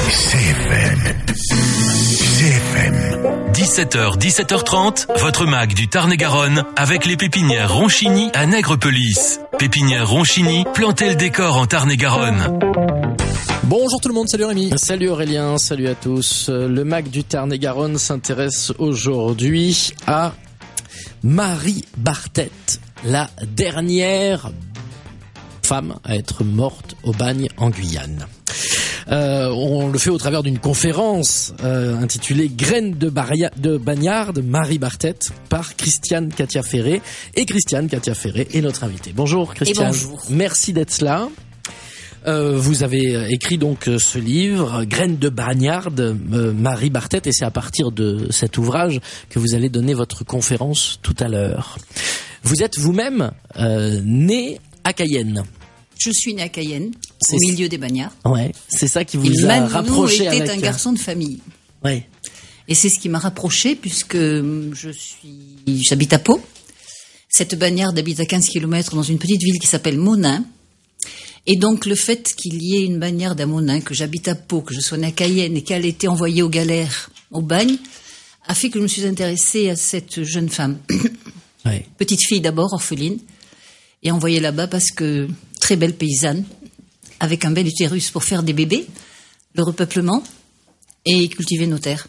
CFM. 17h, 17h30, votre mag du Tarn-et-Garonne avec les pépinières Ronchini à Nègrepelisse. Pépinière Ronchini, plantez le décor en Tarn-et-Garonne. Bonjour tout le monde, salut Rémi. Salut Aurélien, salut à tous. Le mag du Tarn-et-Garonne s'intéresse aujourd'hui à Marie Bartet, la dernière femme à être morte au bagne en Guyane. On le fait au travers d'une conférence intitulée Graines de bagnarde, Marie Bartet, par Christiane Katia Ferré. Et Christiane Katia Ferré est notre invitée. Bonjour Christiane. Et bonjour. Merci d'être là. Vous avez écrit donc ce livre, Graines de bagnarde, Marie Bartet, et c'est à partir de cet ouvrage que vous allez donner votre conférence tout à l'heure. Vous êtes vous-même né à Cayenne. Je suis née à Cayenne, au milieu des bagnards. Ouais, c'est ça qui vous a rapproché avec... était un garçon de famille. Ouais. Et c'est ce qui m'a rapproché puisque j'habite à Pau. Cette bagnarde habite à 15 km dans une petite ville qui s'appelle Monin. Et donc le fait qu'il y ait une bagnarde à Monin, que j'habite à Pau, que je sois née à Cayenne et qu'elle ait été envoyée aux galères, au bagne, a fait que je me suis intéressée à cette jeune femme. Ouais. Petite fille d'abord, orpheline, et envoyée là-bas parce que très belle paysanne, avec un bel utérus pour faire des bébés, le repeuplement et cultiver nos terres.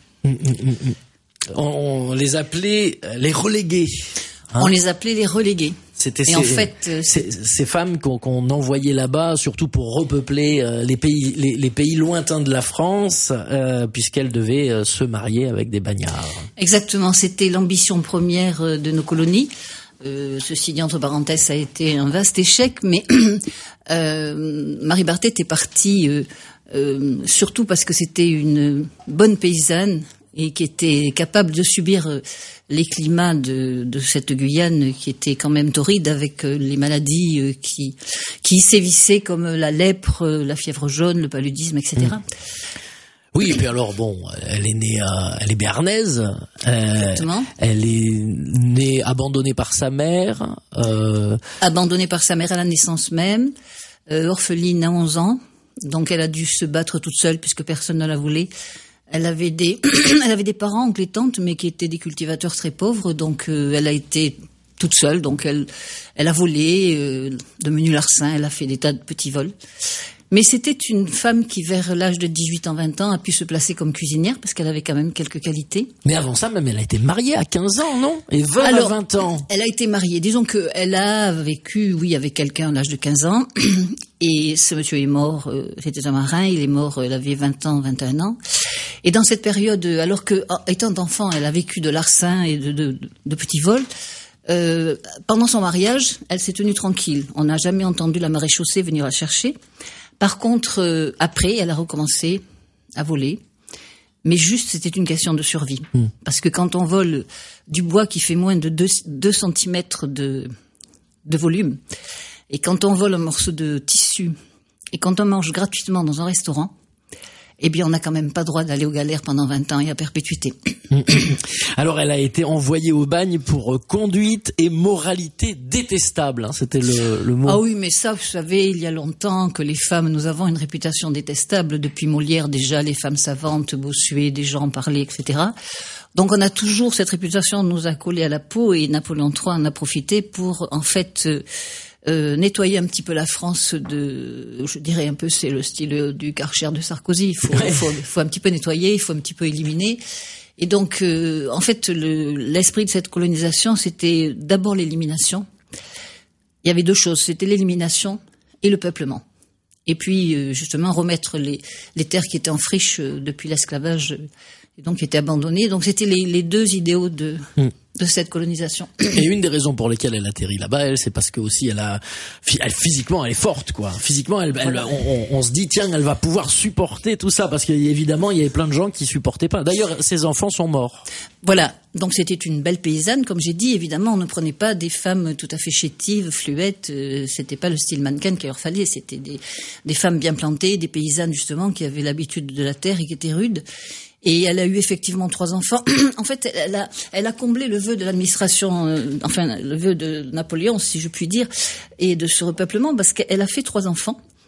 On les appelait les relégués. Hein, on les appelait les relégués. C'était ces femmes qu'on envoyait là-bas, surtout pour repeupler les pays lointains de la France, puisqu'elles devaient se marier avec des bagnards. Exactement, c'était l'ambition première de nos colonies. Ceci dit, entre parenthèses, ça a été un vaste échec, mais Marie Bartet est partie surtout parce que c'était une bonne paysanne et qui était capable de subir les climats de cette Guyane qui était quand même torride, avec les maladies qui sévissaient comme la lèpre, la fièvre jaune, le paludisme, etc. Oui, et puis alors bon, elle est béarnaise. Exactement. Elle est née abandonnée par sa mère. Abandonnée par sa mère à la naissance même, orpheline à 11 ans. Donc elle a dû se battre toute seule puisque personne ne la voulait. Elle avait des parents, oncles et tantes, mais qui étaient des cultivateurs très pauvres. Donc elle a été toute seule. Donc elle a volé de menus larcins. Elle a fait des tas de petits vols. Mais c'était une femme qui, vers l'âge de 18 ans, 20 ans, a pu se placer comme cuisinière parce qu'elle avait quand même quelques qualités. Mais avant ça, même, elle a été mariée à 15 ans, non? Et veuve à 20 ans. Elle a été mariée. Disons qu'elle a vécu, oui, avec quelqu'un à l'âge de 15 ans. Et ce monsieur est mort, c'était un marin, il est mort, elle avait 20 ans, 21 ans. Et dans cette période, alors que, étant enfant, elle a vécu de larcins et de petits vols, pendant son mariage, elle s'est tenue tranquille. On n'a jamais entendu la maréchaussée venir la chercher. Par contre, après, elle a recommencé à voler. Mais juste, c'était une question de survie. Parce que quand on vole du bois qui fait moins de 2 cm de volume, et quand on vole un morceau de tissu, et quand on mange gratuitement dans un restaurant, eh bien, on n'a quand même pas droit d'aller aux galères pendant 20 ans et à perpétuité. Alors, elle a été envoyée au bagne pour conduite et moralité détestable, hein, c'était le mot. Ah oui, mais ça, vous savez, il y a longtemps que les femmes, nous avons une réputation détestable. Depuis Molière, déjà, les femmes savantes, Bossuet, des gens en parlaient, etc. Donc, on a toujours cette réputation, nous a collé à la peau, et Napoléon III en a profité pour, en fait... nettoyer un petit peu la France je dirais un peu, c'est le style du Karcher de Sarkozy. Il faut un petit peu nettoyer, il faut un petit peu éliminer. Et donc, en fait, l'esprit de cette colonisation, c'était d'abord l'élimination. Il y avait 2 choses, c'était l'élimination et le peuplement. Et puis, justement, remettre les terres qui étaient en friche depuis l'esclavage, et donc qui étaient abandonnées. Donc, c'était les 2 idéaux de cette colonisation. Et une des raisons pour lesquelles elle atterrit là-bas, c'est parce que aussi physiquement, elle est forte, quoi. Physiquement, on se dit, tiens, elle va pouvoir supporter tout ça, parce qu'évidemment, il y avait plein de gens qui supportaient pas. D'ailleurs, ses enfants sont morts. Voilà. Donc, c'était une belle paysanne, comme j'ai dit. Évidemment, on ne prenait pas des femmes tout à fait chétives, fluettes. C'était pas le style mannequin qu'il leur fallait. C'était des femmes bien plantées, des paysannes, justement, qui avaient l'habitude de la terre et qui étaient rudes. Et elle a eu effectivement 3 enfants. En fait, elle a comblé le vœu de l'administration, le vœu de Napoléon, si je puis dire, et de ce repeuplement, parce qu'elle a fait 3 enfants.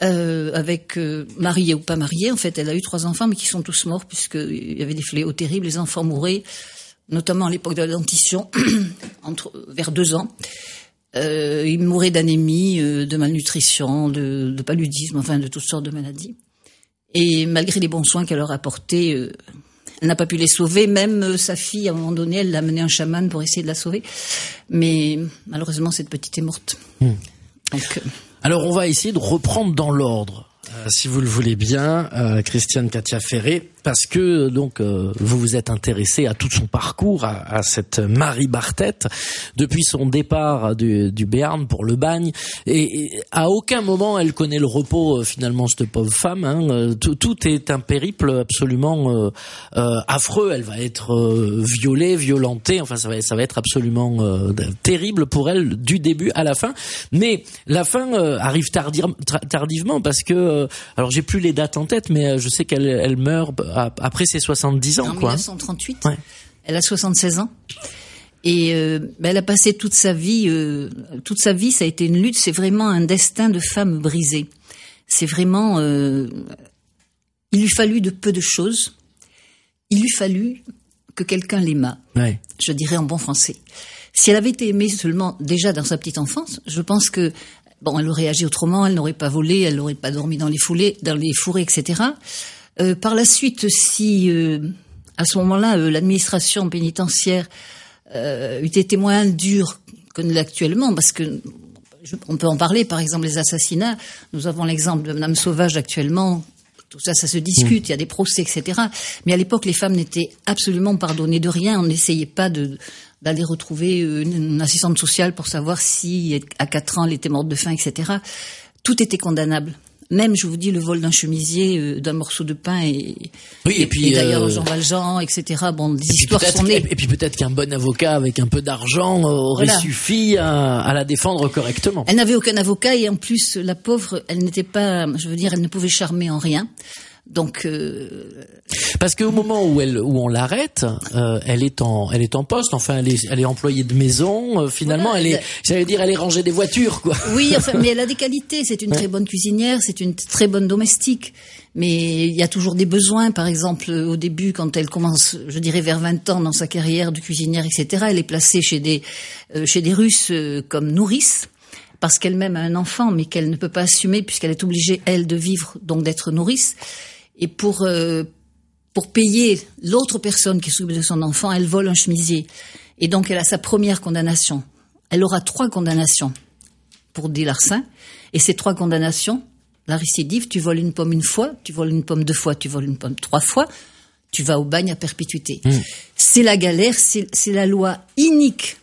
avec mariée ou pas mariée. En fait, elle a eu 3 enfants, mais qui sont tous morts puisqu'il y avait des fléaux terribles. Les enfants mouraient, notamment à l'époque de la dentition, vers 2 ans. Ils mouraient d'anémie, de malnutrition, de paludisme, enfin de toutes sortes de maladies. Et malgré les bons soins qu'elle leur a apportés, elle n'a pas pu les sauver. Même sa fille, à un moment donné, elle l'a amené un chaman pour essayer de la sauver. Mais malheureusement, cette petite est morte. Donc, alors, on va essayer de reprendre dans l'ordre, si vous le voulez bien, Christiane Katia Ferré, parce que donc vous vous êtes intéressé à tout son parcours, à cette Marie Barthète, depuis son départ du Béarn pour le bagne, et à aucun moment elle connaît le repos, finalement, cette pauvre femme. Hein. Tout est un périple absolument affreux. Elle va être violée, violentée. Enfin, ça va être absolument terrible pour elle du début à la fin. Mais la fin arrive tardivement parce que alors j'ai plus les dates en tête, mais je sais qu'elle meurt après ses 70 ans. En quoi. 1938, ouais. Elle a 76 ans. Et elle a passé toute sa vie, ça a été une lutte. C'est vraiment un destin de femme brisée. C'est vraiment, il lui fallut de peu de choses. Il lui fallut que quelqu'un l'aimât. Ouais. Je dirais en bon français. Si elle avait été aimée seulement déjà dans sa petite enfance, je pense que elle aurait agi autrement. Elle n'aurait pas volé, elle n'aurait pas dormi dans les fourrés, etc. Par la suite, si à ce moment-là, l'administration pénitentiaire eût été moins dure que actuellement, parce que on peut en parler, par exemple les assassinats, nous avons l'exemple de Madame Sauvage actuellement, tout ça se discute, il y a des procès, etc. Mais à l'époque, les femmes n'étaient absolument pardonnées de rien, on n'essayait pas d'aller retrouver une assistante sociale pour savoir si, à 4 ans, elle était morte de faim, etc. Tout était condamnable. Même, je vous dis, le vol d'un chemisier, d'un morceau de pain et d'ailleurs Jean Valjean, etc. Bon, des histoires sont nées. Et puis peut-être qu'un bon avocat avec un peu d'argent aurait suffi à la défendre correctement. Elle n'avait aucun avocat et en plus, la pauvre, elle n'était pas, elle ne pouvait charmer en rien. Donc parce qu'au moment où on l'arrête, elle est en poste. Enfin, elle est employée de maison. Finalement, voilà, elle est rangée des voitures, quoi. Oui, enfin, mais elle a des qualités. C'est une très bonne cuisinière, c'est une très bonne domestique. Mais il y a toujours des besoins. Par exemple, au début, quand elle commence, je dirais vers 20 ans dans sa carrière de cuisinière, etc., elle est placée chez des Russes comme nourrice. Parce qu'elle-même a un enfant, mais qu'elle ne peut pas assumer puisqu'elle est obligée, elle, de vivre, donc d'être nourrice. Et pour payer l'autre personne qui s'occupe de son enfant, elle vole un chemisier. Et donc, elle a sa première condamnation. Elle aura 3 condamnations pour des larcins. Et ces 3 condamnations, la récidive, tu voles une pomme 1 fois, tu voles une pomme 2 fois, tu voles une pomme 3 fois, tu vas au bagne à perpétuité. C'est la galère, c'est la loi inique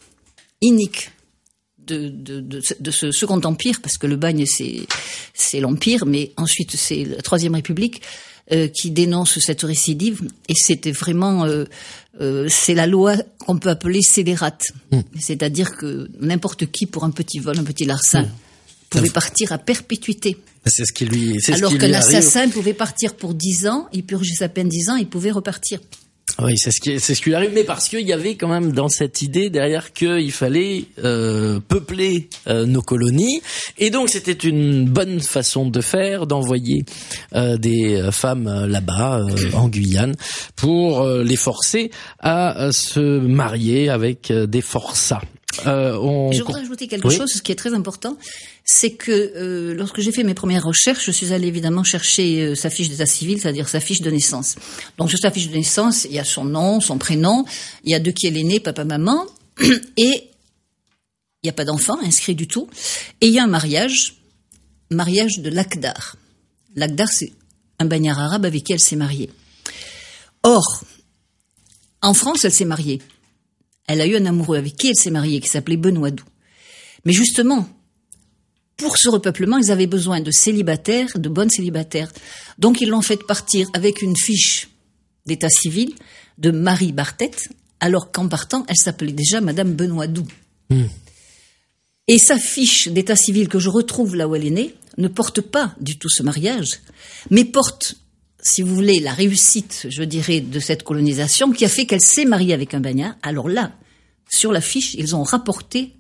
de ce Second Empire, parce que le bagne c'est l'Empire, mais ensuite c'est la Troisième République qui dénonce cette récidive, et c'était vraiment c'est la loi qu'on peut appeler scélérate, c'est-à-dire que n'importe qui pour un petit vol, un petit larcin pouvait partir à perpétuité. C'est ce qui lui alors qu'un assassin pouvait partir pour 10 ans, il purgeait sa peine 10 ans, il pouvait repartir. Oui, c'est ce qui lui arrive, mais parce qu'il y avait quand même dans cette idée derrière qu'il fallait peupler nos colonies, et donc c'était une bonne façon de faire, d'envoyer des femmes là-bas en Guyane pour les forcer à se marier avec des forçats. Je voudrais ajouter quelque chose, ce qui est très important, c'est que lorsque j'ai fait mes premières recherches, je suis allée évidemment chercher sa fiche d'état civil, c'est-à-dire sa fiche de naissance. Donc sur sa fiche de naissance, il y a son nom, son prénom, il y a de qui elle est née, papa, maman, et il n'y a pas d'enfant inscrit du tout, et il y a un mariage de l'Akdar. L'Akdar, c'est un bagnard arabe avec qui elle s'est mariée. Or, en France, elle s'est mariée. Elle a eu un amoureux avec qui elle s'est mariée, qui s'appelait Benoît Doux. Mais justement, pour ce repeuplement, ils avaient besoin de célibataires, de bonnes célibataires. Donc ils l'ont fait partir avec une fiche d'état civil de Marie Barthète, alors qu'en partant, elle s'appelait déjà Madame Benoît Doux. Et sa fiche d'état civil que je retrouve là où elle est née ne porte pas du tout ce mariage, mais porte, si vous voulez, la réussite, je dirais, de cette colonisation qui a fait qu'elle s'est mariée avec un bagnard. Alors là, sur la fiche, ils ont rapporté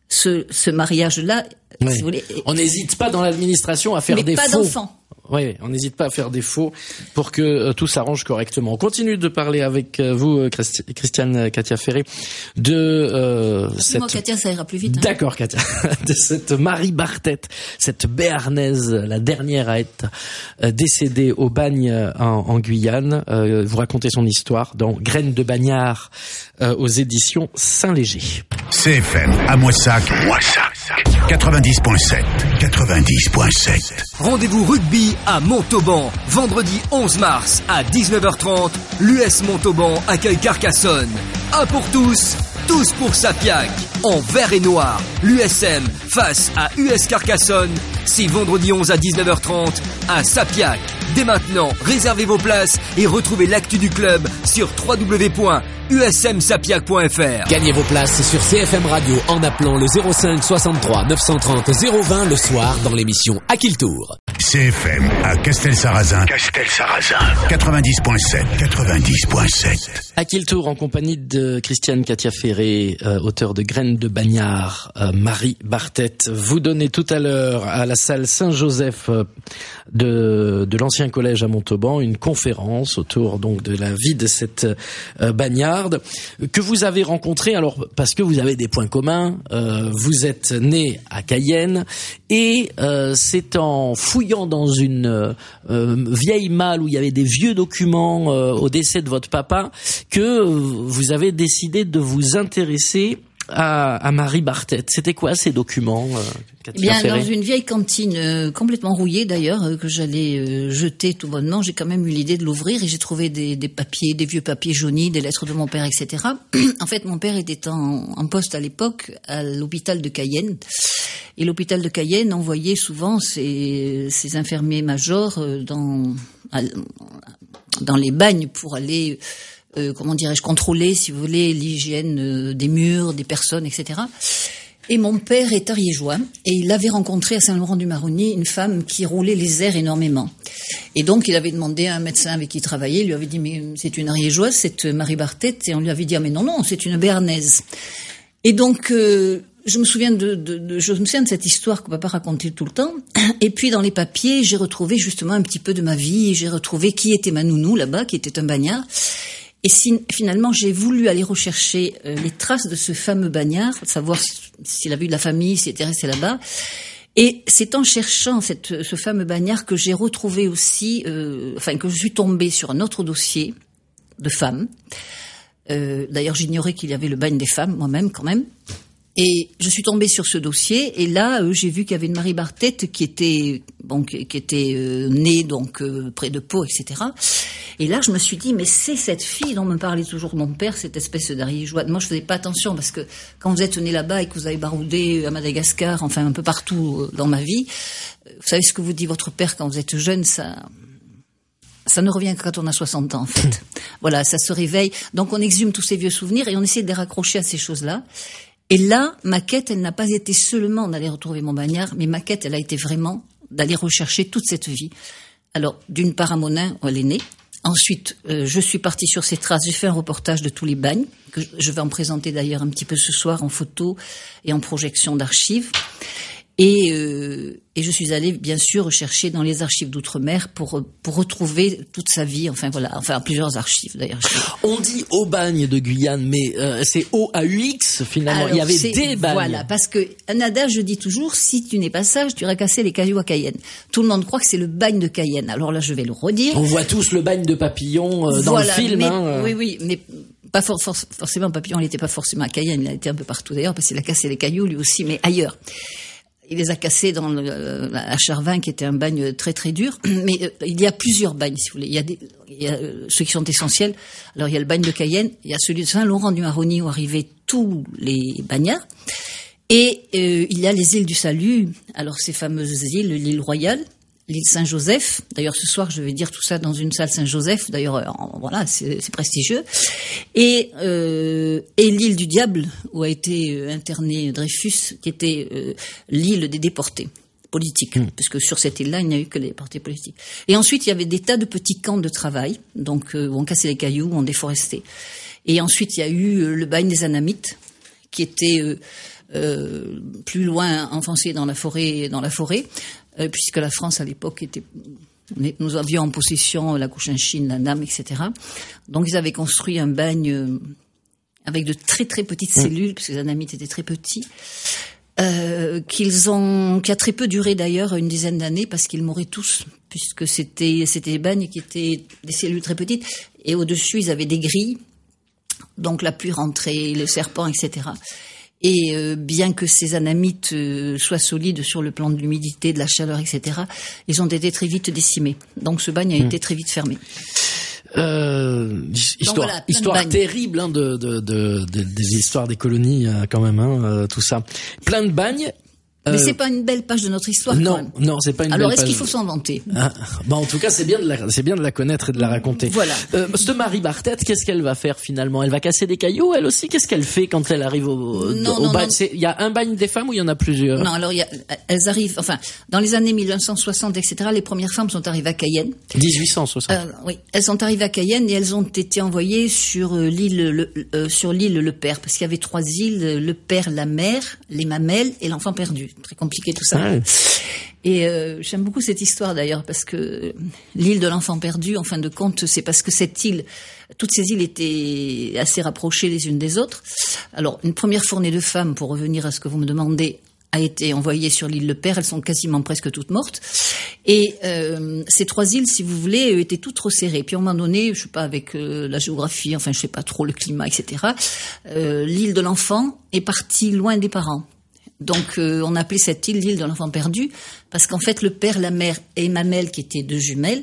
ce mariage-là, Ouais. si vous voulez. On n'hésite pas dans l'administration à faire Mais des pas faux. d'enfants. Oui, on n'hésite pas à faire des faux pour que tout s'arrange correctement. On continue de parler avec vous, Christiane Katia Ferré, de Moi, Katia, ça ira plus vite. Hein. D'accord, Katia, de cette Marie Barthète, cette Béarnaise, la dernière à être décédée au bagne en Guyane. Vous racontez son histoire dans Graines de Bagnard aux éditions Saint-Léger. CFM à Moissac 90.7. Rendez-vous rugby à Montauban, vendredi 11 mars à 19h30. L'US Montauban accueille Carcassonne. Un pour tous, tous pour Sapiac. En vert et noir, l'USM face à US Carcassonne. C'est vendredi 11 à 19h30 à Sapiac. Dès maintenant, réservez vos places et retrouvez l'actu du club sur www.usmsapiac.fr. Gagnez vos places sur CFM Radio en appelant le 05 63 930 020 le soir dans l'émission À qui le tour. CFM à Castelsarrasin 90.7. À qui le tour en compagnie de Christiane Katia Ferré, auteur de Graines de Bagnard, Marie Barthète. Vous donnez tout à l'heure à la salle Saint-Joseph de l'ancien collège à Montauban une conférence autour donc de la vie de cette bagnarde que vous avez rencontrée. Alors parce que vous avez des points communs, vous êtes né à Cayenne et c'est en fouillant dans une vieille malle où il y avait des vieux documents au décès de votre papa que vous avez décidé de vous intéresser à Marie Barthète. C'était quoi ces documents, Katia Ferré ? Dans une vieille cantine complètement rouillée d'ailleurs, que j'allais jeter tout bonnement, j'ai quand même eu l'idée de l'ouvrir et j'ai trouvé des papiers, des vieux papiers jaunis, des lettres de mon père, etc. En fait, mon père était en poste à l'époque à l'hôpital de Cayenne. Et l'hôpital de Cayenne envoyait souvent ses infirmiers majors dans les bagnes pour aller contrôler, si vous voulez, l'hygiène des murs, des personnes, etc. Et mon père est ariégeois et il avait rencontré à Saint-Laurent-du-Maroni une femme qui roulait les airs énormément. Et donc il avait demandé à un médecin avec qui il travaillait, il lui avait dit mais c'est une ariégeoise, cette Marie Barthète, et on lui avait dit ah mais non, c'est une béarnaise. Et donc je me souviens de cette histoire que papa racontait tout le temps. Et puis dans les papiers, j'ai retrouvé justement un petit peu de ma vie, j'ai retrouvé qui était ma nounou là-bas, qui était un bagnard. Et finalement, j'ai voulu aller rechercher les traces de ce fameux bagnard, savoir s'il avait eu de la famille, s'il était resté là-bas. Et c'est en cherchant ce fameux bagnard que j'ai retrouvé aussi, que je suis tombée sur un autre dossier de femmes. D'ailleurs, j'ignorais qu'il y avait le bagne des femmes, moi-même, quand même. Et je suis tombée sur ce dossier, et là, j'ai vu qu'il y avait une Marie Barthète qui était née donc près de Pau, etc. Et là, je me suis dit, mais c'est cette fille dont me parlait toujours mon père, cette espèce d'ariégeois. Moi, je faisais pas attention parce que quand vous êtes né là-bas et que vous avez baroudé à Madagascar, enfin un peu partout dans ma vie, vous savez ce que vous dit votre père quand vous êtes jeune, ça ne revient que quand on a 60 ans, en fait. Voilà, ça se réveille. Donc, on exhume tous ces vieux souvenirs et on essaie de les raccrocher à ces choses-là. Et là, ma quête, elle n'a pas été seulement d'aller retrouver mon bagnard, mais ma quête, elle a été vraiment d'aller rechercher toute cette vie. Alors, d'une part à Monin, où elle est née. Ensuite, je suis partie sur ces traces. J'ai fait un reportage de tous les bagnes, que je vais en présenter d'ailleurs un petit peu ce soir en photo et en projection d'archives. Et je suis allée bien sûr rechercher dans les archives d'outre-mer pour retrouver toute sa vie. Enfin plusieurs archives d'ailleurs. On dit au bagne de Guyane, mais c'est O-A-U-X finalement. Alors, il y avait des bagnes. Voilà, parce que un adage, je dis toujours, si tu n'es pas sage, tu iras casser les cailloux à Cayenne. Tout le monde croit que c'est le bagne de Cayenne. Alors là, je vais le redire. On voit tous le bagne de Papillon dans le film. Mais, oui, mais pas forcément Papillon. Il n'était pas forcément à Cayenne. Il a été un peu partout d'ailleurs parce qu'il a cassé les cailloux lui aussi, mais ailleurs. Il les a cassés à Charvin, qui était un bagne très très dur. Mais il y a plusieurs bagnes, si vous voulez. Il y a ceux qui sont essentiels. Alors il y a le bagne de Cayenne, il y a celui de Saint-Laurent-du-Maroni où arrivaient tous les bagnards. Et il y a les îles du Salut. Alors ces fameuses îles, l'île Royale, l'île Saint-Joseph. D'ailleurs ce soir je vais dire tout ça dans une salle Saint-Joseph. D'ailleurs voilà, c'est prestigieux. Et l'île du Diable où a été interné Dreyfus, qui était l'île des déportés politiques, puisque sur cette île-là il n'y a eu que des déportés politiques. Et ensuite il y avait des tas de petits camps de travail, donc où on cassait les cailloux, où on déforestait. Et ensuite il y a eu le bagne des Anamites, qui était plus loin enfoncés dans la forêt, puisque la France à l'époque nous avions en possession la Cochinchine, la Nam, etc. Donc ils avaient construit un bagne avec de très très petites cellules, puisque les Annamites étaient très petits, qui a très peu duré d'ailleurs, une dizaine d'années, parce qu'ils mouraient tous, puisque c'était des bagnes qui étaient des cellules très petites, et au-dessus ils avaient des grilles, donc la pluie rentrait, le serpent, etc. Et bien que ces Annamites soient solides sur le plan de l'humidité, de la chaleur, etc., ils ont été très vite décimés. Donc ce bagne a été très vite fermé. Histoire terrible des histoires des colonies quand même, tout ça. Plein de bagnes. Mais c'est pas une belle page de notre histoire. Non, c'est pas une Alors, belle page. est-ce qu'il faut s'en vanter? En tout cas, c'est bien de la connaître et de la raconter. Voilà. Cette Marie Barthète, qu'est-ce qu'elle va faire finalement? Elle va casser des cailloux, elle aussi? Qu'est-ce qu'elle fait quand elle arrive au bagne? Il y a un bagne des femmes ou il y en a plusieurs? Non, alors elles arrivent, dans les années 1960, etc., les premières femmes sont arrivées à Cayenne. 1860. Oui, elles sont arrivées à Cayenne et elles ont été envoyées sur l'île Le Père, parce qu'il y avait 3 îles, Le Père, la Mer, les Mamelles et l'Enfant perdu. Très compliqué tout ça. Ouais. Et j'aime beaucoup cette histoire d'ailleurs, parce que l'île de l'Enfant perdu, en fin de compte, c'est parce que toutes ces îles étaient assez rapprochées les unes des autres. Alors, une première fournée de femmes, pour revenir à ce que vous me demandez, a été envoyée sur l'île Le Père. Elles sont quasiment presque toutes mortes. Et ces 3 îles, si vous voulez, étaient toutes resserrées. Puis à un moment donné, je sais pas, avec la géographie, je sais pas trop, le climat, etc., l'île de l'Enfant est partie loin des parents. Donc on appelait cette île l'île de l'Enfant perdu, parce qu'en fait le père, la mère et Mamelle, qui étaient 2 jumelles,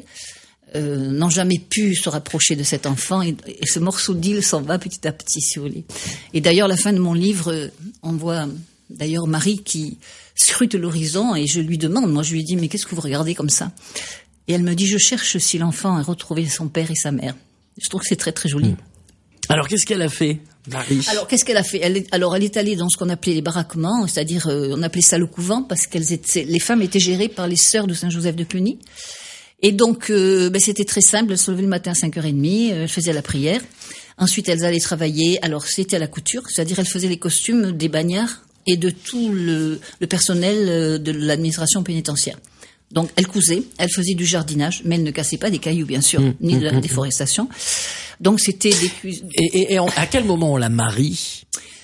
n'ont jamais pu se rapprocher de cet enfant, et ce morceau d'île s'en va petit à petit, si vous voulez. Et d'ailleurs, à la fin de mon livre, on voit d'ailleurs Marie qui scrute l'horizon, et je lui lui dis, mais qu'est-ce que vous regardez comme ça? Et elle me dit, je cherche si l'enfant a retrouvé son père et sa mère. Je trouve que c'est très très joli. Alors, qu'est-ce qu'elle a fait, Marie? Alors, qu'est-ce qu'elle a fait? Elle est allée dans ce qu'on appelait les baraquements, c'est-à-dire, on appelait ça le couvent, parce les femmes étaient gérées par les sœurs de Saint-Joseph de Cluny. Et donc, c'était très simple. Elles se levaient le matin à 5h30, elles faisaient la prière. Ensuite, elles allaient travailler. Alors, c'était à la couture, c'est-à-dire, elles faisaient les costumes des bagnards et de tout le personnel de l'administration pénitentiaire. Donc, elles cousaient, elles faisaient du jardinage, mais elles ne cassaient pas des cailloux, bien sûr, ni de la déforestation. Donc, c'était des cuisines. Et à quel moment on la marie?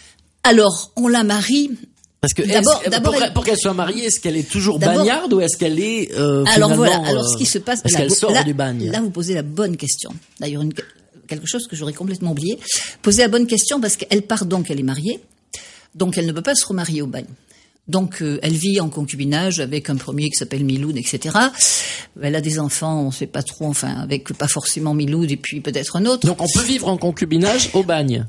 Alors, on la marie. Parce que pour qu'elle soit mariée, est-ce qu'elle est toujours bagnarde ou est-ce qu'elle est alors voilà. Alors, ce qui se passe, est-ce qu'elle sort du bagne? Là, vous posez la bonne question. D'ailleurs, quelque chose que j'aurais complètement oublié. Posez la bonne question parce qu'elle part donc, elle est mariée. Donc, elle ne peut pas se remarier au bagne. Donc, elle vit en concubinage avec un premier qui s'appelle Miloud, etc. Elle a des enfants, on ne sait pas trop, avec pas forcément Miloud et puis peut-être un autre. Donc, on peut vivre en concubinage au bagne.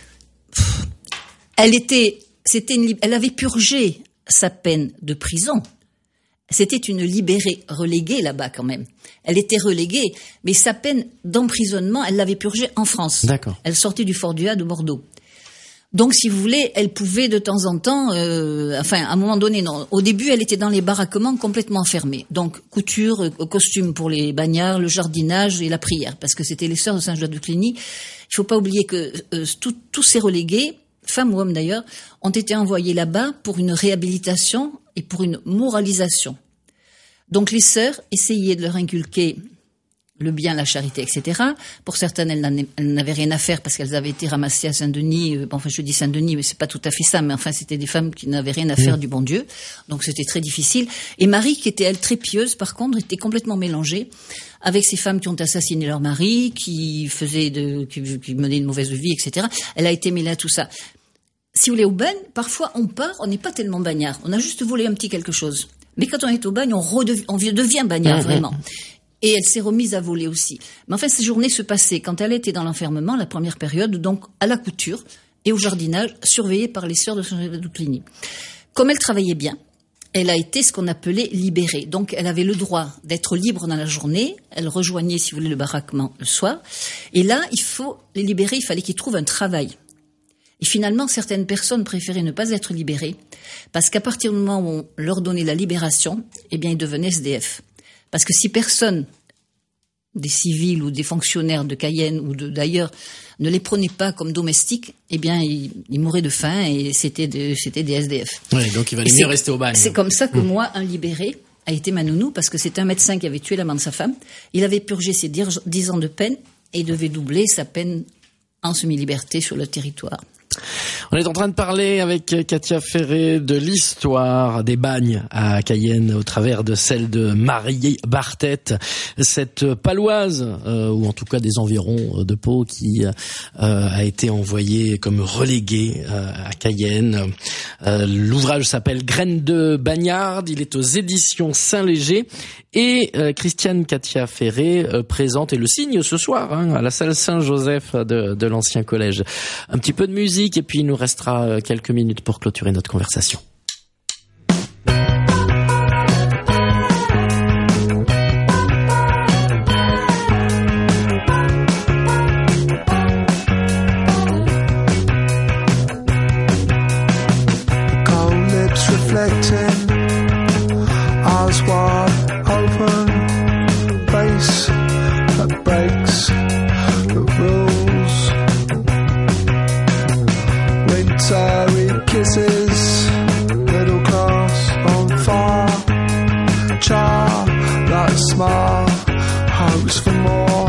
Elle avait purgé sa peine de prison. C'était une libérée reléguée là-bas quand même. Elle était reléguée, mais sa peine d'emprisonnement, elle l'avait purgée en France. D'accord. Elle sortait du Fort du Ha de Bordeaux. Donc, si vous voulez, elle pouvait de temps en temps, à un moment donné, non. Au début, elle était dans les baraquements complètement fermés. Donc, couture, costume pour les bagnards, le jardinage et la prière, parce que c'était les sœurs de Saint-Joseph de Cluny. Il faut pas oublier que tous ces relégués, femmes ou hommes d'ailleurs, ont été envoyés là-bas pour une réhabilitation et pour une moralisation. Donc, les sœurs essayaient de leur inculquer le bien, la charité, etc. Pour certaines, elles n'avaient rien à faire parce qu'elles avaient été ramassées à Saint-Denis. Je dis Saint-Denis, mais c'est pas tout à fait ça. Mais c'était des femmes qui n'avaient rien à faire du bon Dieu. Donc c'était très difficile. Et Marie, qui était elle très pieuse, par contre, était complètement mélangée avec ces femmes qui ont assassiné leur mari, qui menaient une mauvaise vie, etc. Elle a été mêlée à tout ça. Si vous voulez, au bagne, parfois on part, on n'est pas tellement bagnard. On a juste volé un petit quelque chose. Mais quand on est au bagne, on devient bagnard, vraiment. Et elle s'est remise à voler aussi. Mais enfin, ces journées se passaient quand elle était dans l'enfermement, la première période, donc à la couture et au jardinage, surveillée par les sœurs de Saint-Joseph de Cluny. Comme elle travaillait bien, elle a été ce qu'on appelait libérée. Donc, elle avait le droit d'être libre dans la journée. Elle rejoignait, si vous voulez, le baraquement le soir. Et là, les libérer, il fallait qu'ils trouvent un travail. Et finalement, certaines personnes préféraient ne pas être libérées parce qu'à partir du moment où on leur donnait la libération, ils devenaient SDF. Parce que si personne des civils ou des fonctionnaires de Cayenne ou d'ailleurs ne les prenait pas comme domestiques, eh bien, ils mouraient de faim et c'était des SDF. Ouais, donc il valait mieux rester au bagne. C'est comme ça que moi, un libéré a été ma nounou, parce que c'était un médecin qui avait tué l'amant de sa femme. Il avait purgé ses 10 ans de peine et devait doubler sa peine en semi-liberté sur le territoire. On est en train de parler avec Katia Ferré de l'histoire des bagnes à Cayenne au travers de celle de Marie Barthète, cette paloise, ou en tout cas des environs de Pau, qui a été envoyée comme reléguée à Cayenne. L'ouvrage s'appelle Graines de bagnarde, il est aux éditions Saint-Léger, et Christiane Katia Ferré présente et le signe ce soir à la salle Saint-Joseph de l'ancien collège. Un petit peu de musique et puis il nous restera quelques minutes pour clôturer notre conversation. Cold lips reflecting, eyes wide open, face that breaks the rules. Wintry kisses, middle class on fire, char like a smile, hopes for more.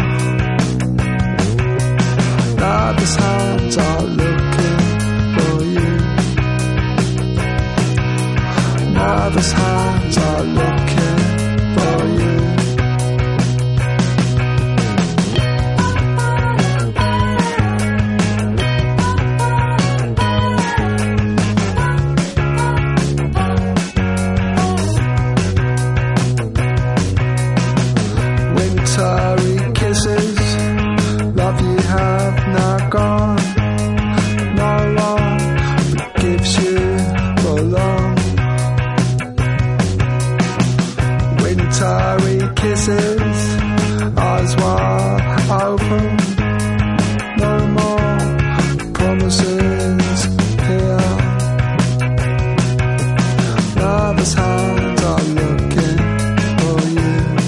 Nervous hands are looking for you. Nervous hands are looking for you. Wintry kisses, love you have now gone. No one forgives you for long. Wintry kisses, eyes wide open. No more promises here. Nervous hands are looking for you.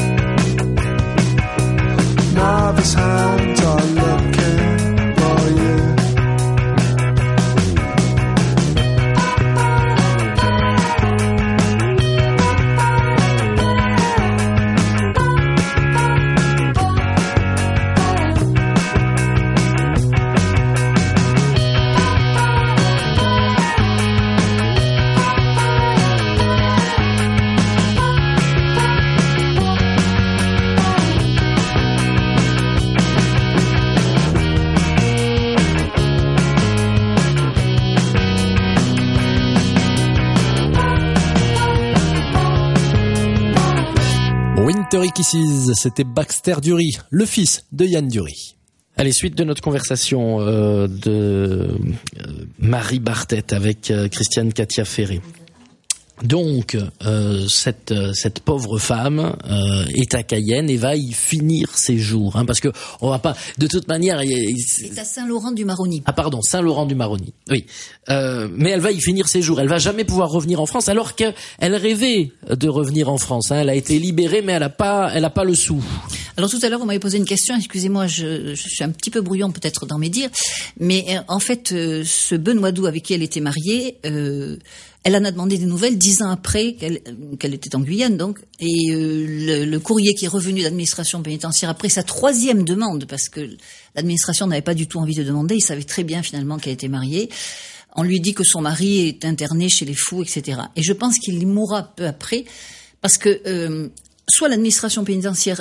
Nervous hands are looking for you. Wintry Kisses, c'était Baxter Dury, le fils de Yann Dury. Allez, suite de notre conversation de Marie Barthète avec Christiane Katia Ferré. Donc, cette pauvre femme est à Cayenne et va y finir ses jours, parce que on va pas, de toute manière. C'est à Saint-Laurent-du-Maroni. Ah pardon, Saint-Laurent-du-Maroni. Oui, mais elle va y finir ses jours. Elle va jamais pouvoir revenir en France, alors qu'elle rêvait de revenir en France. Elle a été libérée, mais elle a pas le sou. Alors tout à l'heure, vous m'avez posé une question. Excusez-moi, je suis un petit peu brouillon peut-être dans mes dires, mais en fait, ce Benoît Doux avec qui elle était mariée. Elle en a demandé des nouvelles 10 ans après qu'elle était en Guyane, donc. Et le courrier qui est revenu d'administration pénitentiaire après sa 3e demande, parce que l'administration n'avait pas du tout envie de demander, il savait très bien finalement qu'elle était mariée. On lui dit que son mari est interné chez les fous, etc. Et je pense qu'il y mourra peu après, parce que soit l'administration pénitentiaire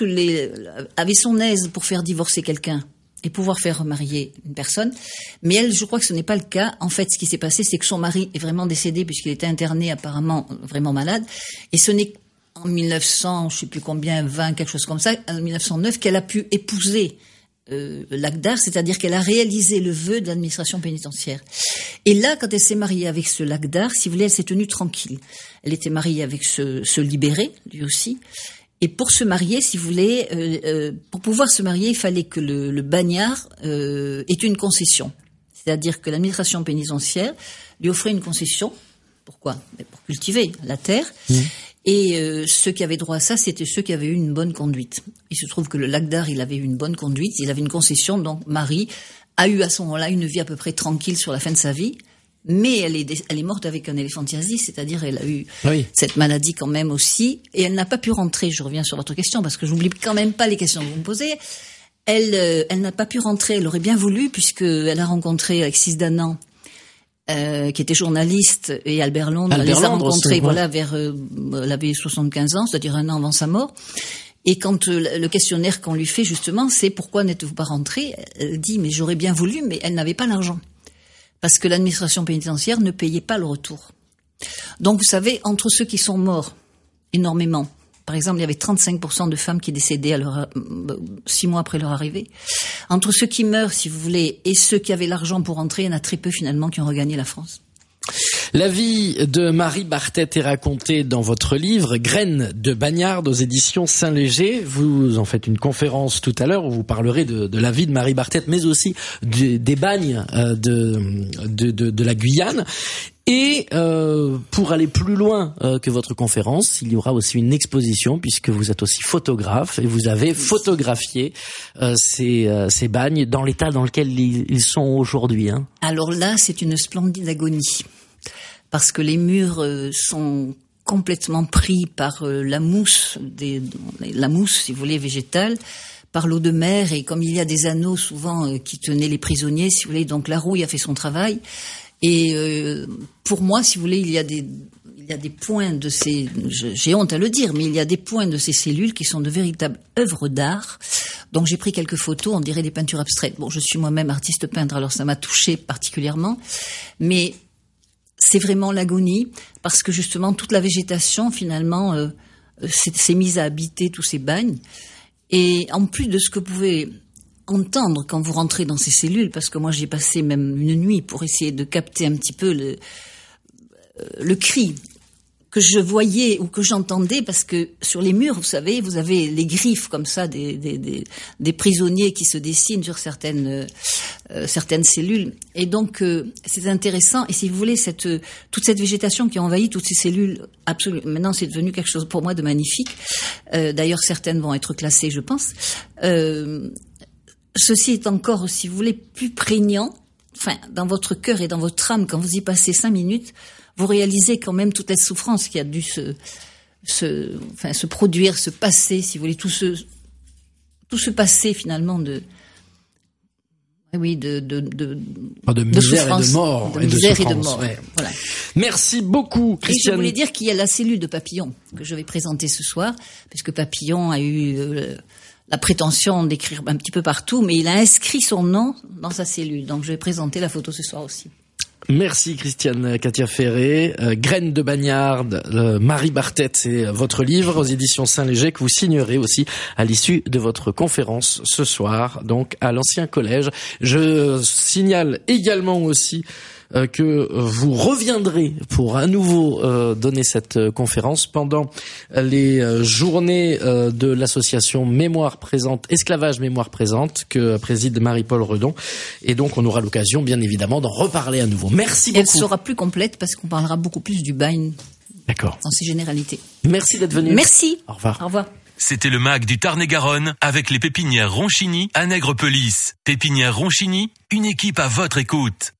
avait son aise pour faire divorcer quelqu'un et pouvoir faire remarier une personne. Mais elle, je crois que ce n'est pas le cas. En fait, ce qui s'est passé, c'est que son mari est vraiment décédé puisqu'il était interné apparemment vraiment malade. Et ce n'est en 1900, je sais plus combien, 20, quelque chose comme ça, en 1909, qu'elle a pu épouser Lagdar, c'est-à-dire qu'elle a réalisé le vœu de l'administration pénitentiaire. Et là, quand elle s'est mariée avec ce Lagdar, si vous voulez, elle s'est tenue tranquille. Elle était mariée avec ce libéré, lui aussi. Et pour se marier, si vous voulez, pour pouvoir se marier, il fallait que le bagnard ait une concession. C'est-à-dire que l'administration pénitentiaire lui offrait une concession. Pourquoi ? Pour cultiver la terre. Et ceux qui avaient droit à ça, c'était ceux qui avaient eu une bonne conduite. Il se trouve que le lac d'Ar, il avait eu une bonne conduite, il avait une concession, donc Marie a eu à ce moment-là une vie à peu près tranquille sur la fin de sa vie, mais elle est morte avec un éléphantiasis, c'est-à-dire elle a eu cette maladie quand même aussi, et elle n'a pas pu rentrer. Je reviens sur votre question, parce que j'oublie quand même pas les questions que vous me posez. Elle n'a pas pu rentrer, elle aurait bien voulu, puisqu'elle a rencontré Alexis Danan, qui était journaliste, et Albert Londres, elle les a rencontrés aussi, vers elle avait 75 ans, c'est-à-dire un an avant sa mort. Et quand le questionnaire qu'on lui fait justement, c'est pourquoi n'êtes-vous pas rentrée, elle dit mais j'aurais bien voulu, mais elle n'avait pas l'argent parce que l'administration pénitentiaire ne payait pas le retour. Donc vous savez, entre ceux qui sont morts énormément, par exemple il y avait 35% de femmes qui décédaient 6 mois après leur arrivée. Entre ceux qui meurent, si vous voulez, et ceux qui avaient l'argent pour rentrer, il y en a très peu finalement qui ont regagné la France. La vie de Marie Barthète est racontée dans votre livre Graines de Bagnarde aux éditions Saint-Léger. Vous en faites une conférence tout à l'heure où vous parlerez de la vie de Marie Barthète, mais aussi des bagnes de la Guyane. Et pour aller plus loin que votre conférence, il y aura aussi une exposition puisque vous êtes aussi photographe et vous avez photographié ces bagnes dans l'état dans lequel ils sont aujourd'hui. Hein. Alors là, c'est une splendide agonie parce que les murs sont complètement pris par la mousse, si vous voulez, végétale, par l'eau de mer, et comme il y a des anneaux souvent qui tenaient les prisonniers, si vous voulez, donc la rouille a fait son travail. Et pour moi, si vous voulez, il y a des points de ces, j'ai honte à le dire, mais il y a des points de ces cellules qui sont de véritables œuvres d'art. Donc j'ai pris quelques photos, on dirait des peintures abstraites. Bon, je suis moi-même artiste peintre, alors ça m'a touchée particulièrement, mais c'est vraiment l'agonie, parce que justement toute la végétation finalement s'est mise à habiter tous ces bagnes. Et en plus de ce que vous pouvez entendre quand vous rentrez dans ces cellules, parce que moi j'ai passé même une nuit pour essayer de capter un petit peu le cri que je voyais ou que j'entendais, parce que sur les murs, vous savez, vous avez les griffes comme ça des prisonniers qui se dessinent sur certaines cellules, et donc c'est intéressant. Et si vous voulez, toute cette végétation qui envahit toutes ces cellules, absolument, maintenant c'est devenu quelque chose pour moi de magnifique. D'ailleurs, certaines vont être classées, je pense. Ceci est encore, si vous voulez, plus prégnant, enfin, dans votre cœur et dans votre âme, quand vous y passez 5 minutes, vous réalisez quand même toute la souffrance qui a dû se produire, se passer, si vous voulez, tout ce passé finalement de misère souffrance, et de mort, de misère et de mort. Ouais. Voilà. Merci beaucoup, Christiane. Et je voulais dire qu'il y a la cellule de Papillon que je vais présenter ce soir, puisque Papillon a eu la prétention d'écrire un petit peu partout, mais il a inscrit son nom dans sa cellule. Donc je vais présenter la photo ce soir aussi. Merci Christiane Katia Ferré. Graines de Bagnarde, Marie Barthète, c'est votre livre aux éditions Saint-Léger que vous signerez aussi à l'issue de votre conférence ce soir, donc à l'Ancien Collège. Je signale également aussi que vous reviendrez pour à nouveau donner cette conférence pendant les journées de l'association Mémoire Présente, Esclavage Mémoire Présente, que préside Marie-Paul Redon. Et donc on aura l'occasion, bien évidemment, d'en reparler à nouveau. Merci beaucoup. Elle sera plus complète parce qu'on parlera beaucoup plus du bagne. D'accord. Dans ses généralités. Merci d'être venu. Merci. Au revoir. Au revoir. C'était le MAG du Tarn-et-Garonne avec les pépinières Ronchini à Nègrepelisse. Pépinières Ronchini, une équipe à votre écoute.